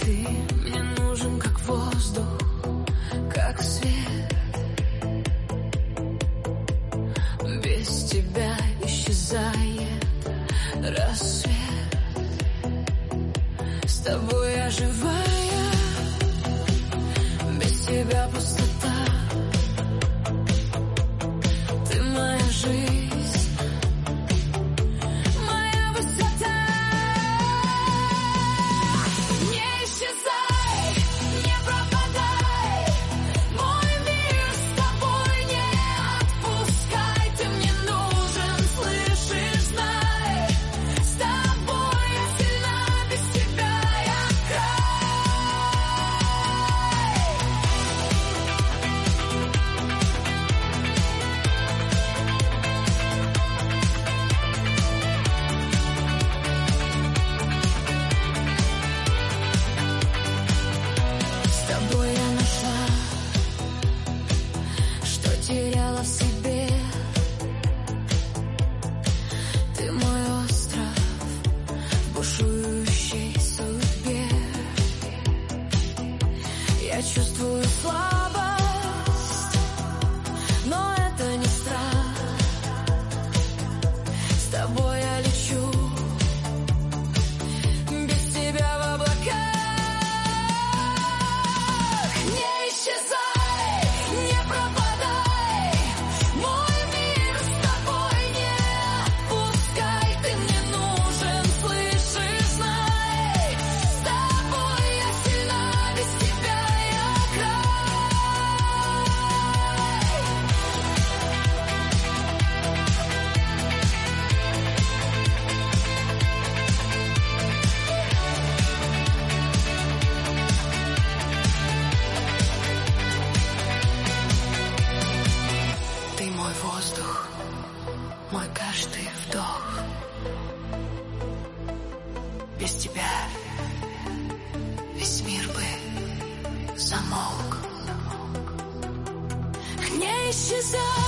Ты мне нужен как воздух, как свет. Без тебя исчезает рассвет. С тобой я живая, без тебя пустота. Ты моя жизнь, моя высота. Не исчезай, не пропадай, мой мир с тобой не отпускай. Ты мне нужен, слышишь, знай, с тобой я сильна, без тебя я край. С тобой я нашла, что теряла в себе. Ты мой остров в бушующей судьбе. Я чувствую слабость, но это не страх. С тобой я лечу, без тебя в облаках. Не исчезай, не пропадай, мой мир с тобой не отпускай. Ты мне нужен, слышишь, знай, с тобой я сильна, без тебя я край. Ты мой воздух, мой каждый вдох. Без тебя весь мир бы замолк. Не исчезай.